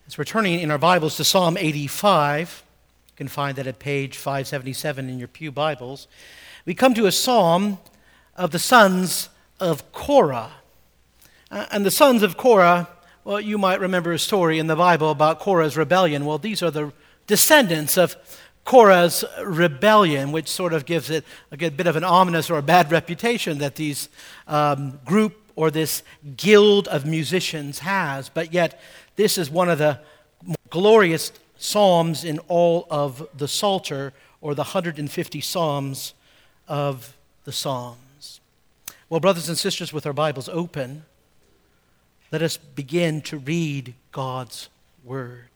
As we're turning in our Bibles to Psalm 85, you can find that at page 577 in your pew Bibles, we come to a psalm of the sons of Korah. And the sons of Korah, well, you might remember a story in the Bible about Korah's rebellion. Well, these are the descendants of Korah's rebellion, which sort of gives it a bit of an ominous or a bad reputation that these group or this guild of musicians has. But yet, this is one of the glorious psalms in all of the Psalter, or the 150 psalms of the Psalms. Well, brothers and sisters, with our Bibles open, let us begin to read God's Word.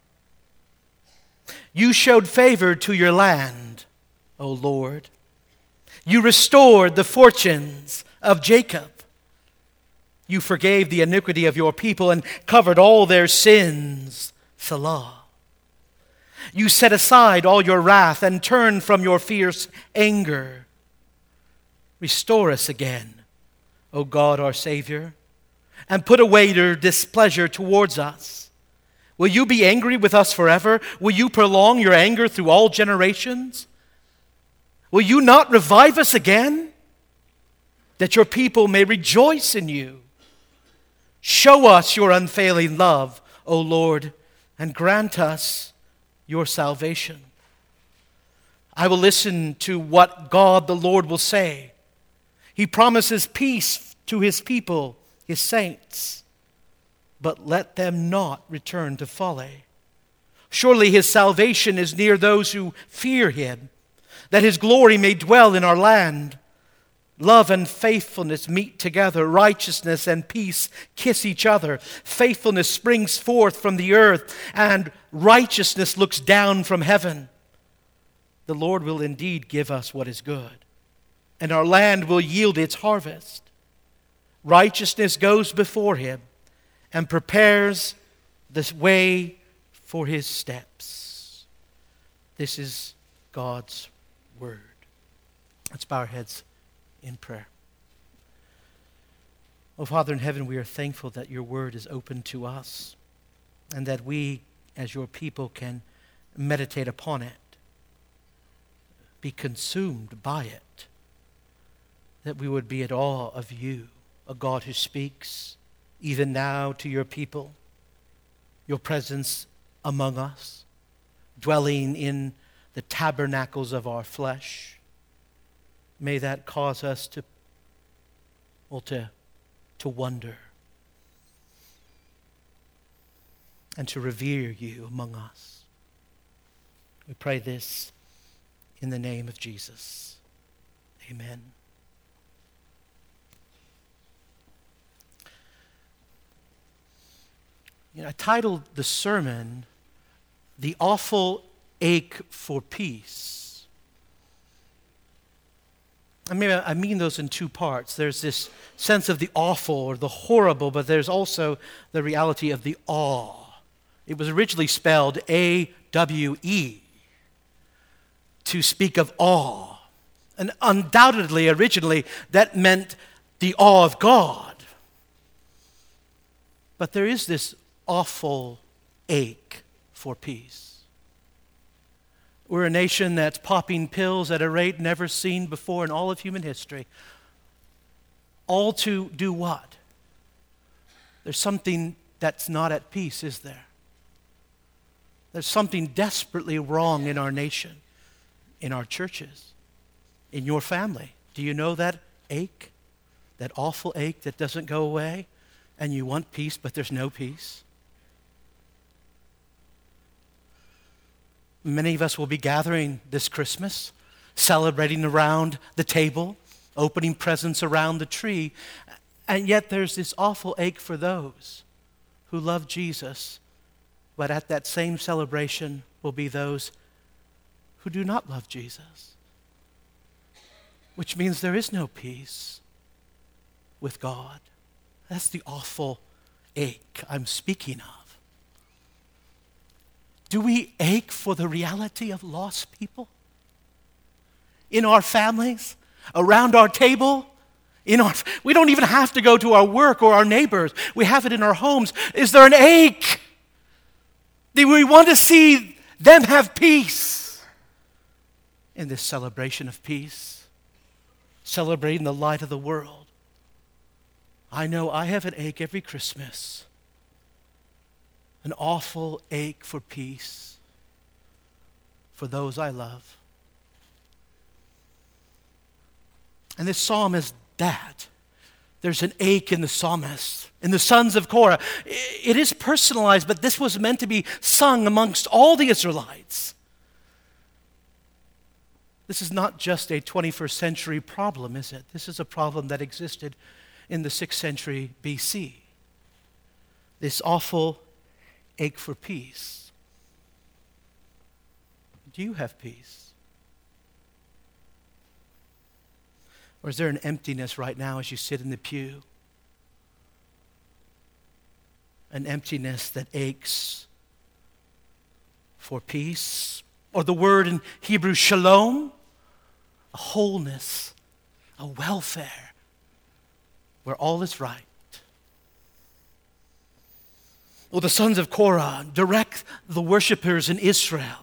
You showed favor to your land, O Lord. You restored the fortunes of Jacob. You forgave the iniquity of your people and covered all their sins. Selah. You set aside all your wrath and turned from your fierce anger. Restore us again, O God our Savior, and put away your displeasure towards us. Will you be angry with us forever? Will you prolong your anger through all generations? Will you not revive us again, that your people may rejoice in you? Show us your unfailing love, O Lord, and grant us your salvation. I will listen to what God the Lord will say. He promises peace to his people, his saints, but let them not return to folly. Surely his salvation is near those who fear him, that his glory may dwell in our land. Love and faithfulness meet together. Righteousness and peace kiss each other. Faithfulness springs forth from the earth, and righteousness looks down from heaven. The Lord will indeed give us what is good, and our land will yield its harvest. Righteousness goes before him and prepares the way for his steps. This is God's Word. Let's bow our heads in prayer. Oh, Father in heaven, we are thankful that your Word is open to us and that we, as your people, can meditate upon it, be consumed by it, that we would be at awe of you, a God who speaks even now to your people, your presence among us, dwelling in the tabernacles of our flesh. May that cause us to wonder and to revere you among us. We pray this in the name of Jesus. Amen. I titled the sermon, "The Awful Ache for Peace." I mean those in two parts. There's this sense of the awful or the horrible, but there's also the reality of the awe. It was originally spelled A-W-E, to speak of awe. And undoubtedly, originally, that meant the awe of God. But there is this awful ache for peace. We're a nation that's popping pills at a rate never seen before in all of human history. All to do what? There's something that's not at peace, is there? There's something desperately wrong in our nation, in our churches, in your family. Do you know that ache? That awful ache that doesn't go away? And you want peace, but there's no peace? Many of us will be gathering this Christmas, celebrating around the table, opening presents around the tree, and yet there's this awful ache for those who love Jesus, but at that same celebration will be those who do not love Jesus, which means there is no peace with God. That's the awful ache I'm speaking of. Do we ache for the reality of lost people? In our families, around our table, we don't even have to go to our work or our neighbors. We have it in our homes. Is there an ache Do we want to see them have peace in this celebration of peace? Celebrating the light of the world. I know I have an ache every Christmas. An awful ache for peace for those I love. And this psalm is that. There's an ache in the psalmist, in the sons of Korah. It is personalized, but this was meant to be sung amongst all the Israelites. This is not just a 21st century problem, is it? This is a problem that existed in the 6th century BC. This awful ache for peace. Do you have peace? Or is there an emptiness right now as you sit in the pew? An emptiness that aches for peace? Or the word in Hebrew, shalom? A wholeness, a welfare, where all is right. Well, the sons of Korah direct the worshipers in Israel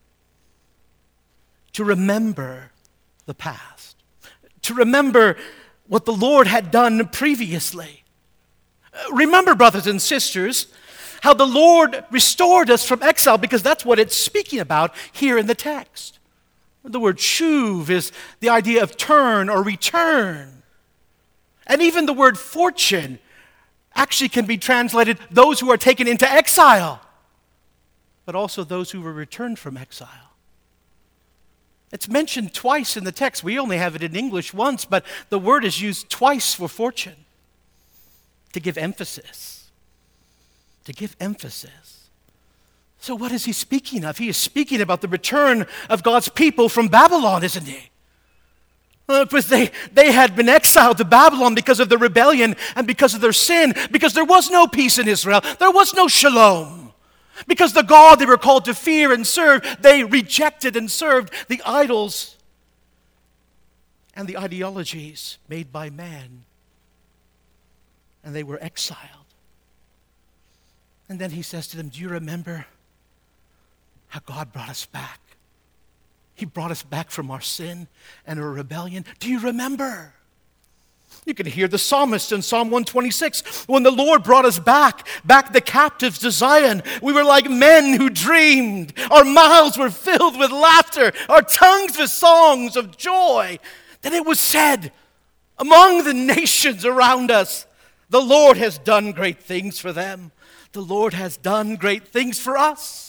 to remember the past, to remember what the Lord had done previously. Remember, brothers and sisters, how the Lord restored us from exile, because that's what it's speaking about here in the text. The word shuv is the idea of turn or return. And even the word fortune actually can be translated those who are taken into exile, but also those who were returned from exile. It's mentioned twice in the text. We only have it in English once, but the word is used twice for fortune to give emphasis. To give emphasis. So what is he speaking of? He is speaking about the return of God's people from Babylon, isn't he? Because they had been exiled to Babylon because of their rebellion and because of their sin, because there was no peace in Israel. There was no shalom. Because the God they were called to fear and serve, they rejected and served the idols and the ideologies made by man. And they were exiled. And then he says to them, do you remember how God brought us back? He brought us back from our sin and our rebellion. Do you remember? You can hear the psalmist in Psalm 126. When the Lord brought us back the captives to Zion, we were like men who dreamed. Our mouths were filled with laughter, our tongues with songs of joy. Then it was said among the nations around us, the Lord has done great things for them. The Lord has done great things for us.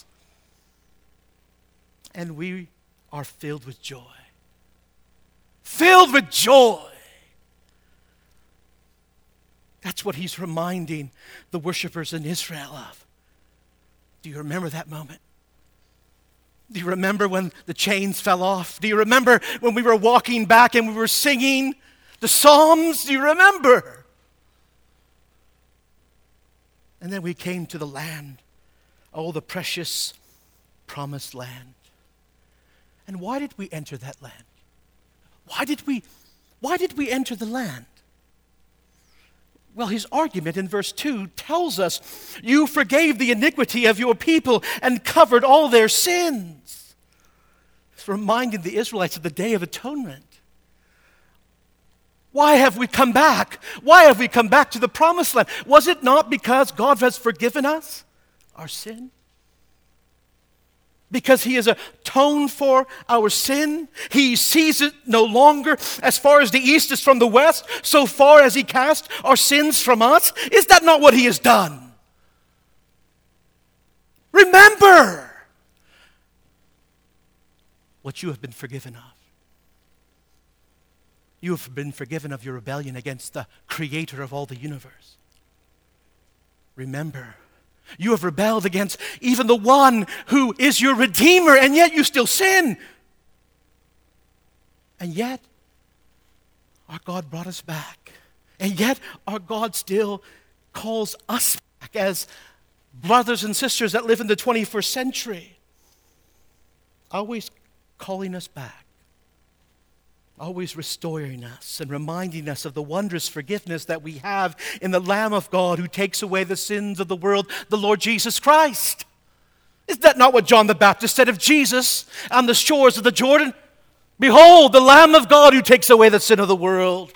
And we are filled with joy. Filled with joy. That's what he's reminding the worshipers in Israel of. Do you remember that moment? Do you remember when the chains fell off? Do you remember when we were walking back and we were singing the Psalms? Do you remember? And then we came to the land. Oh, the precious promised land. And why did we enter that land? Why did we enter the land? Well, his argument in verse 2 tells us, you forgave the iniquity of your people and covered all their sins. It's reminding the Israelites of the Day of Atonement. Why have we come back? Why have we come back to the promised land? Was it not because God has forgiven us our sin? Because he has atoned for our sin. He sees it no longer. As far as the east is from the west, so far as he cast our sins from us. Is that not what he has done? Remember what you have been forgiven of. You have been forgiven of your rebellion against the creator of all the universe. Remember. You have rebelled against even the one who is your Redeemer, and yet you still sin. And yet, our God brought us back. And yet, our God still calls us back as brothers and sisters that live in the 21st century. Always calling us back. Always restoring us and reminding us of the wondrous forgiveness that we have in the Lamb of God who takes away the sins of the world, the Lord Jesus Christ. Is that not what John the Baptist said of Jesus on the shores of the Jordan? Behold, the Lamb of God who takes away the sin of the world.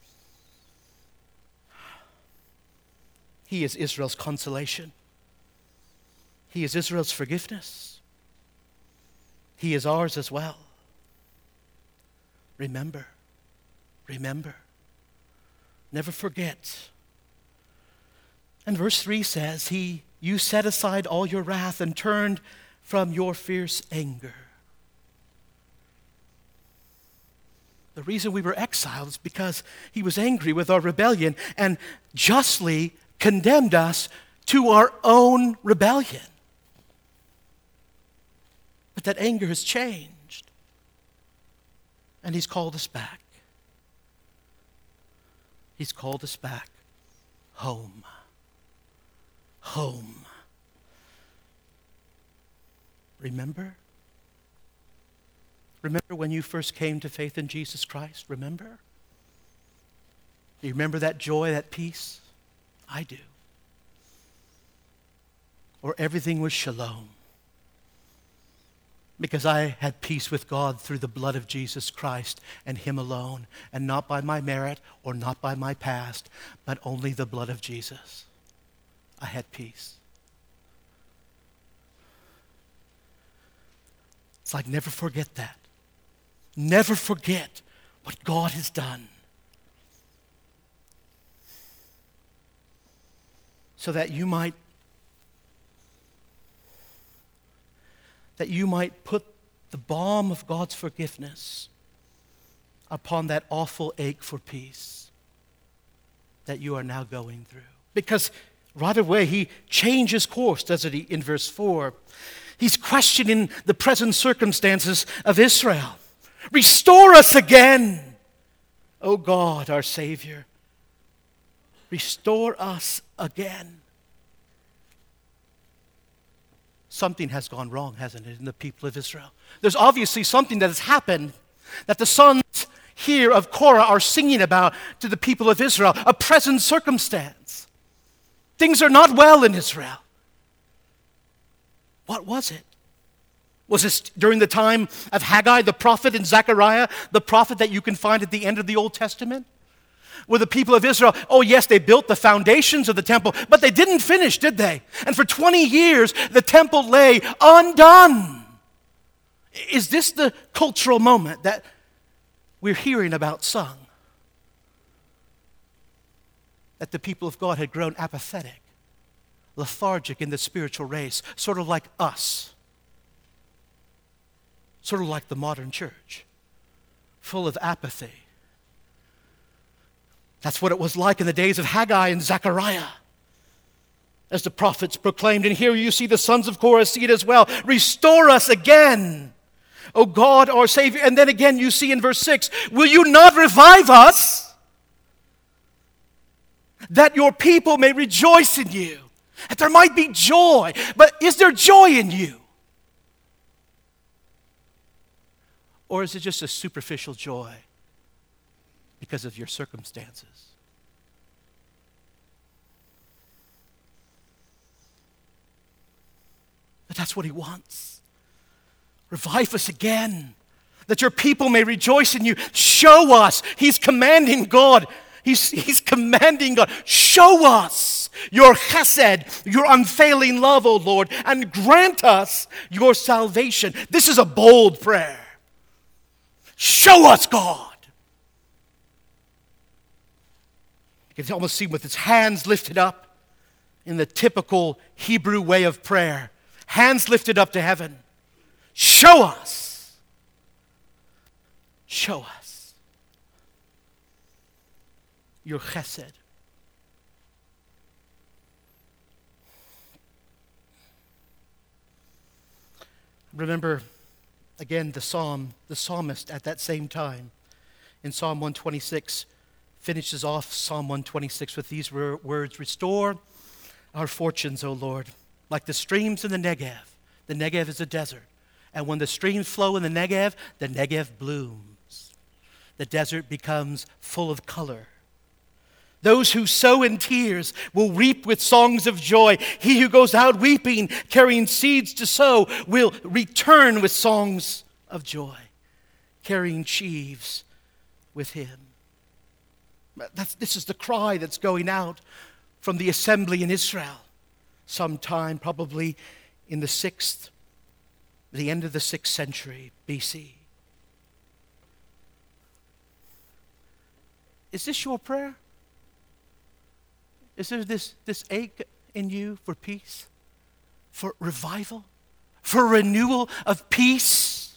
He is Israel's consolation. He is Israel's forgiveness. He is ours as well. Remember. Remember. Never forget. And verse 3 says, you set aside all your wrath and turned from your fierce anger. The reason we were exiled is because he was angry with our rebellion and justly condemned us to our own rebellion. But that anger has changed. And he's called us back. He's called us back home. Home. Remember? Remember when you first came to faith in Jesus Christ? Remember? Do you remember that joy, that peace? I do. Or everything was shalom. Because I had peace with God through the blood of Jesus Christ and Him alone, and not by my merit or not by my past, but only the blood of Jesus. I had peace. It's like, never forget that. Never forget what God has done. So that you might put the balm of God's forgiveness upon that awful ache for peace that you are now going through. Because right away he changes course, doesn't he, in verse 4. He's questioning the present circumstances of Israel. Restore us again, O God, our Savior. Restore us again. Something has gone wrong, hasn't it, in the people of Israel? There's obviously something that has happened that the sons here of Korah are singing about to the people of Israel, a present circumstance. Things are not well in Israel. What was it? Was this during the time of Haggai the prophet and Zechariah, the prophet that you can find at the end of the Old Testament? Were the people of Israel, oh yes, they built the foundations of the temple, but they didn't finish, did they? And for 20 years, the temple lay undone. Is this the cultural moment that we're hearing about sung? That the people of God had grown apathetic, lethargic in the spiritual race, sort of like us, sort of like the modern church, full of apathy. That's what it was like in the days of Haggai and Zechariah, as the prophets proclaimed. And here you see the sons of Korah see it as well. Restore us again, O God, our Savior. And then again you see in verse 6, will you not revive us, that your people may rejoice in you? That there might be joy. But is there joy in you? Or is it just a superficial joy because of your circumstances? But that's what he wants. Revive us again, that your people may rejoice in you. Show us. He's commanding God. He's commanding God. Show us your chesed, your unfailing love, O Lord, and grant us your salvation. This is a bold prayer. Show us, God. You can almost see him with his hands lifted up in the typical Hebrew way of prayer. Hands lifted up to heaven. Show us. Show us your chesed. Remember, again, the psalmist at that same time, in Psalm 126, finishes off Psalm 126 with these words, restore our fortunes, O Lord, like the streams in the Negev. The Negev is a desert. And when the streams flow in the Negev blooms. The desert becomes full of color. Those who sow in tears will reap with songs of joy. He who goes out weeping, carrying seeds to sow, will return with songs of joy, carrying sheaves with him. This is the cry that's going out from the assembly in Israel sometime probably in the end of the 6th century BC. Is this your prayer? Is there this ache in you for peace, for revival, for renewal of peace?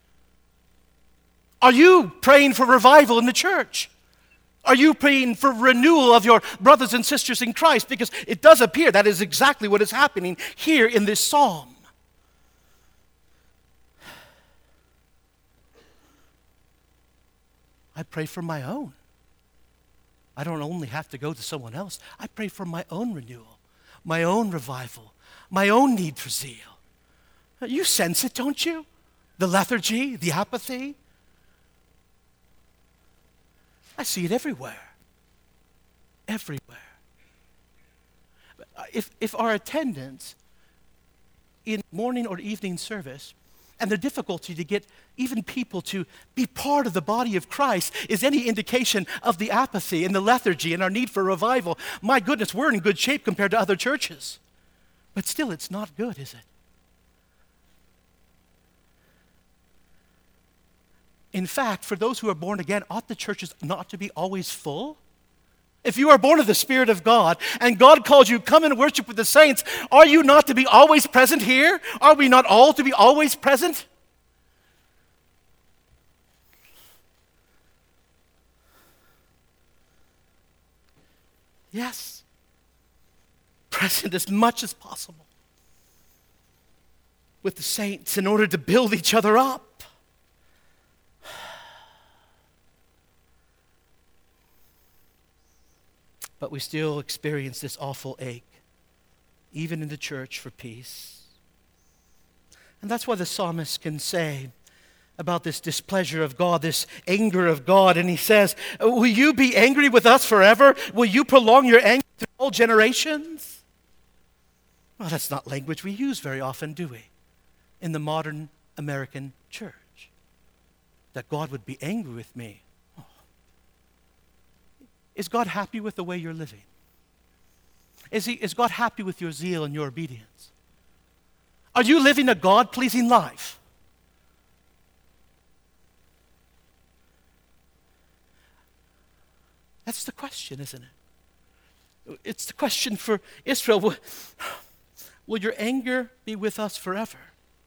Are you praying for revival in the church? Are you praying for renewal of your brothers and sisters in Christ? Because it does appear that is exactly what is happening here in this psalm. I pray for my own. I don't only have to go to someone else. I pray for my own renewal, my own revival, my own need for zeal. You sense it, don't you? The lethargy, the apathy. I see it everywhere. Everywhere. If our attendance in morning or evening service and the difficulty to get even people to be part of the body of Christ is any indication of the apathy and the lethargy and our need for revival, my goodness, we're in good shape compared to other churches. But still, it's not good, is it? In fact, for those who are born again, ought the churches not to be always full? If you are born of the Spirit of God and God calls you, come and worship with the saints, are you not to be always present here? Are we not all to be always present? Yes. Present as much as possible with the saints in order to build each other up. But we still experience this awful ache, even in the church, for peace. And that's why the psalmist can say about this displeasure of God, this anger of God, and he says, will you be angry with us forever? Will you prolong your anger through all generations? Well, that's not language we use very often, do we, in the modern American church? That God would be angry with me. Is God happy with the way you're living? Is God happy with your zeal and your obedience? Are you living a God-pleasing life? That's the question, isn't it? It's the question for Israel. Will your anger be with us forever?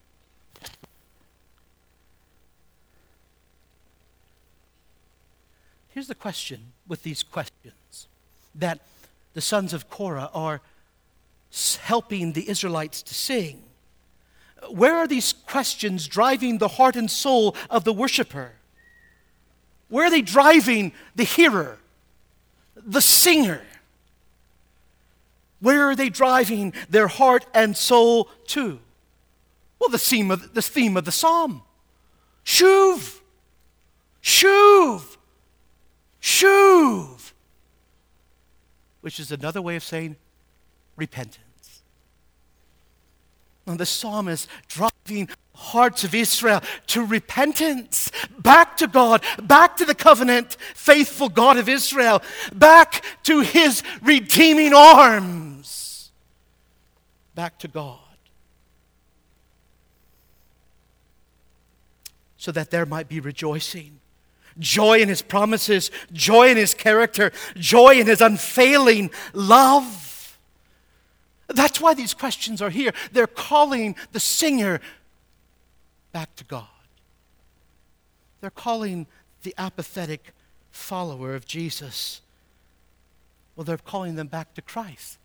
Here's the question with these questions that the sons of Korah are helping the Israelites to sing. Where are these questions driving the heart and soul of the worshiper? Where are they driving the hearer, the singer? Where are they driving their heart and soul to? Well, the theme of the psalm. Shuv. Shuv. Shuv, which is another way of saying repentance. And the psalm is driving hearts of Israel to repentance, back to God, back to the covenant, faithful God of Israel, back to his redeeming arms, back to God, so that there might be rejoicing. Joy in his promises, joy in his character, joy in his unfailing love. That's why these questions are here. They're calling the singer back to God. They're calling the apathetic follower of Jesus. Well, they're calling them back to Christ.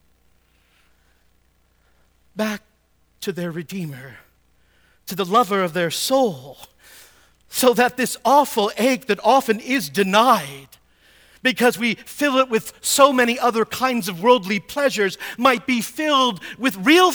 Back to their Redeemer, to the lover of their soul. So that this awful ache that often is denied because we fill it with so many other kinds of worldly pleasures might be filled with real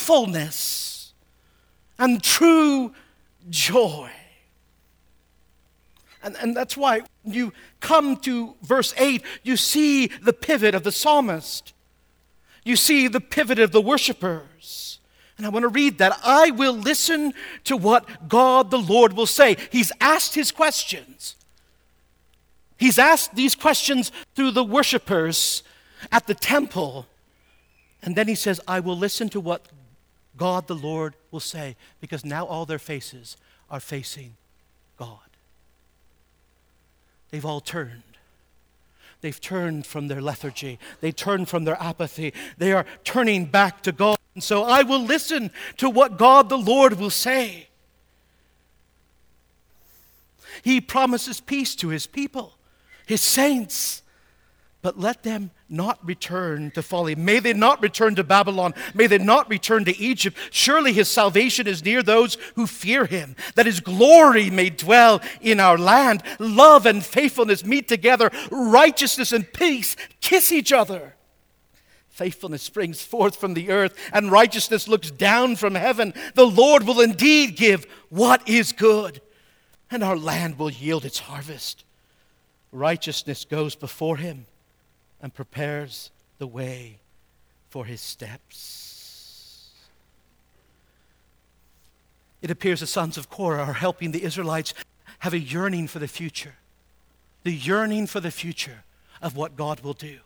fullness and true joy. And that's why when you come to verse 8, you see the pivot of the psalmist. You see the pivot of the worshipers. And I want to read that. I will listen to what God the Lord will say. He's asked his questions. He's asked these questions through the worshipers at the temple. And then he says, I will listen to what God the Lord will say, because now all their faces are facing God. They've all turned. They've turned from their lethargy. They turned from their apathy. They are turning back to God. And so I will listen to what God the Lord will say. He promises peace to his people, his saints. But let them not return to folly. May they not return to Babylon. May they not return to Egypt. Surely his salvation is near those who fear him, that his glory may dwell in our land. Love and faithfulness meet together. Righteousness and peace kiss each other. Faithfulness springs forth from the earth, and righteousness looks down from heaven. The Lord will indeed give what is good, and our land will yield its harvest. Righteousness goes before him and prepares the way for his steps. It appears the sons of Korah are helping the Israelites have a yearning for the future. The yearning for the future of what God will do.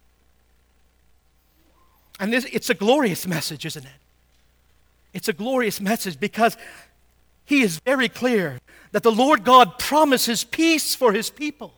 And it's a glorious message, isn't it? It's a glorious message because he is very clear that the Lord God promises peace for his people.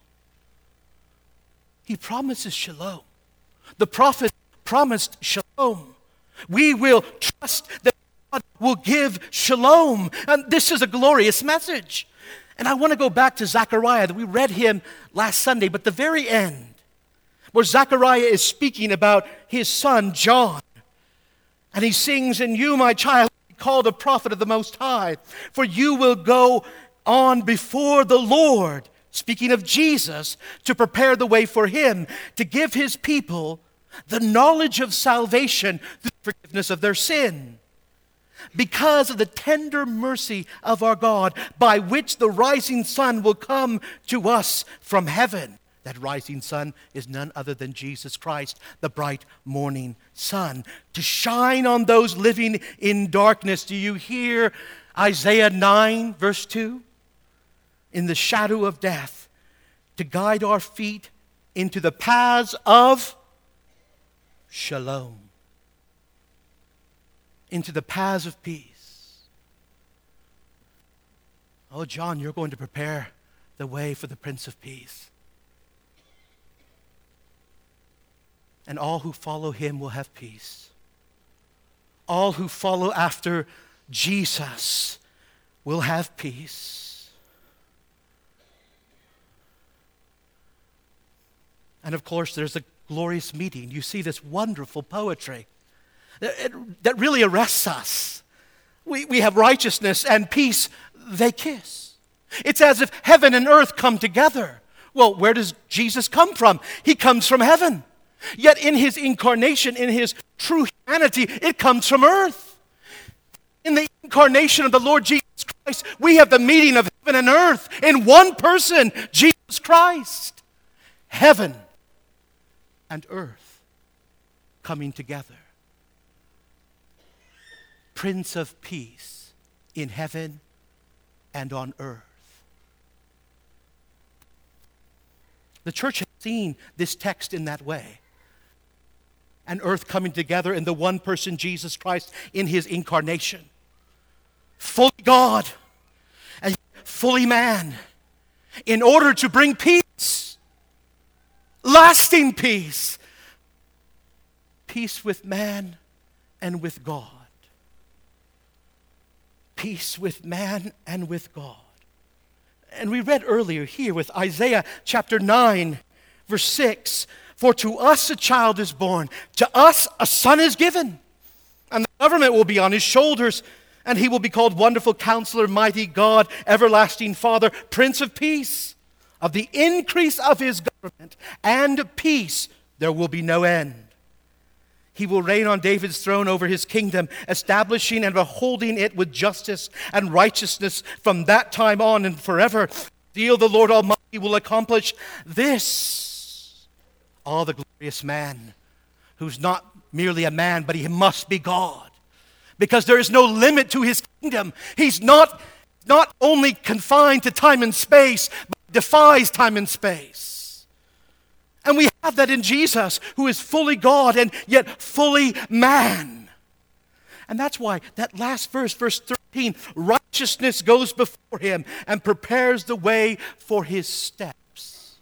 He promises shalom. The prophet promised shalom. We will trust that God will give shalom. And this is a glorious message. And I want to go back to Zechariah. We read him last Sunday, but the very end, where Zechariah is speaking about his son John. And he sings, and you, my child, will be called a prophet of the Most High, for you will go on before the Lord, speaking of Jesus, to prepare the way for him, to give his people the knowledge of salvation through the forgiveness of their sin. Because of the tender mercy of our God, by which the rising sun will come to us from heaven. That rising sun is none other than Jesus Christ, the bright morning sun, to shine on those living in darkness. Do you hear Isaiah 9, verse 2? In the shadow of death, to guide our feet into the paths of shalom, into the paths of peace. Oh, John, you're going to prepare the way for the Prince of Peace. And all who follow him will have peace. All who follow after Jesus will have peace. And of course, there's a glorious meeting. You see this wonderful poetry that really arrests us. We have righteousness and peace, they kiss. It's as if heaven and earth come together. Well, where does Jesus come from? He comes from heaven. Yet in his incarnation, in his true humanity, it comes from earth. In the incarnation of the Lord Jesus Christ, we have the meeting of heaven and earth in one person, Jesus Christ. Heaven and earth coming together. Prince of Peace in heaven and on earth. The church has seen this text in that way. And earth coming together in the one person, Jesus Christ, in his incarnation. Fully God and fully man, in order to bring peace, lasting peace, peace with man and with God. Peace with man and with God. And we read earlier here with Isaiah chapter 9, verse 6, for to us a child is born, to us a son is given, and the government will be on his shoulders, and he will be called Wonderful Counselor, Mighty God, Everlasting Father, Prince of Peace. Of the increase of his government and peace there will be no end. He will reign on David's throne over his kingdom, establishing and upholding it with justice and righteousness from that time on and forever. zeal the Lord Almighty will accomplish this. Oh, the glorious man, who's not merely a man, but he must be God. Because there is no limit to his kingdom. He's not only confined to time and space, but defies time and space. And we have that in Jesus, who is fully God and yet fully man. And that's why that last verse, verse 13, righteousness goes before him and prepares the way for his steps.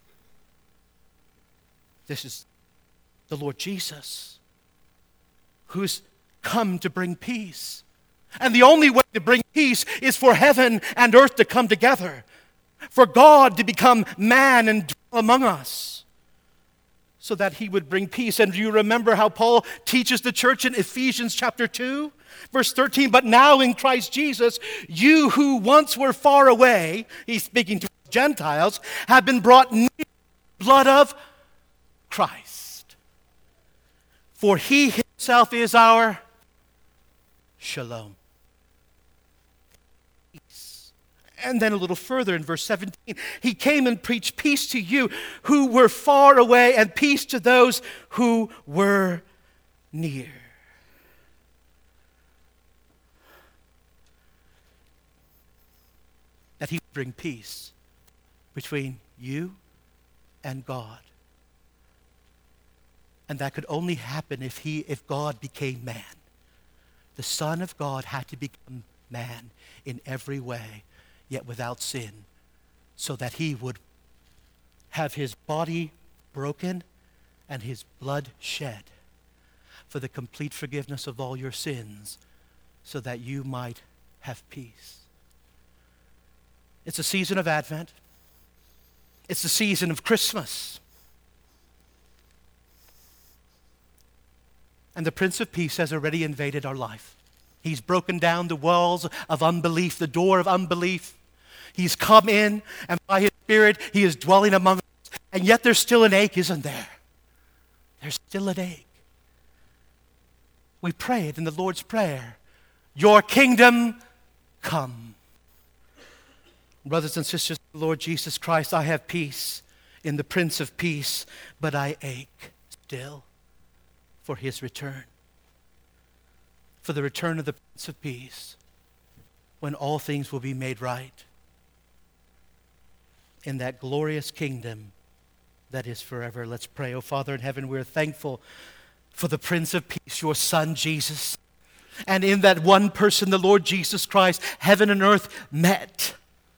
This is the Lord Jesus, who's come to bring peace. And the only way to bring peace is for heaven and earth to come together, for God to become man and dwell among us, so that he would bring peace. And do you remember how Paul teaches the church in Ephesians chapter 2, verse 13? But now in Christ Jesus, you who once were far away, he's speaking to Gentiles, have been brought near the blood of Christ. For he himself is our shalom. Peace. And then a little further in verse 17, he came and preached peace to you who were far away and peace to those who were near. That he would bring peace between you and God. And that could only happen if God became man. The Son of God had to become man in every way, yet without sin, so that he would have his body broken and his blood shed for the complete forgiveness of all your sins, so that you might have peace. It's a season of Advent. It's the season of Christmas. And the Prince of Peace has already invaded our life. He's broken down the walls of unbelief, the door of unbelief. He's come in, and by his Spirit, he is dwelling among us. And yet there's still an ache, isn't there? There's still an ache. We pray it in the Lord's Prayer. Your kingdom come. Brothers and sisters, Lord Jesus Christ, I have peace in the Prince of Peace, but I ache still for his return. For the return of the Prince of Peace, when all things will be made right in that glorious kingdom that is forever. Let's pray. Oh, Father in heaven, we're thankful for the Prince of Peace, your Son, Jesus. And in that one person, the Lord Jesus Christ, heaven and earth met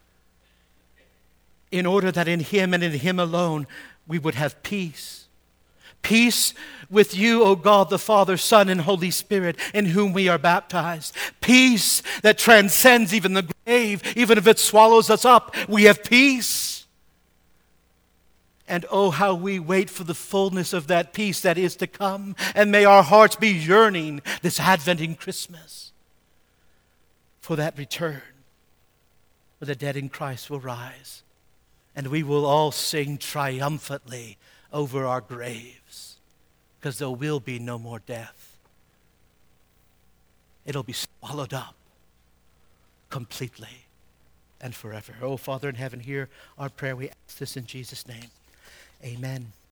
in order that in him and in him alone we would have peace. Peace with you, O God, the Father, Son, and Holy Spirit, in whom we are baptized. Peace that transcends even the grave. Even if it swallows us up, we have peace. And oh, how we wait for the fullness of that peace that is to come. And may our hearts be yearning this Adventing Christmas for that return, where the dead in Christ will rise. And we will all sing triumphantly over our graves, because there will be no more death. It'll be swallowed up completely and forever. Oh, Father in heaven, hear our prayer. We ask this in Jesus' name. Amen.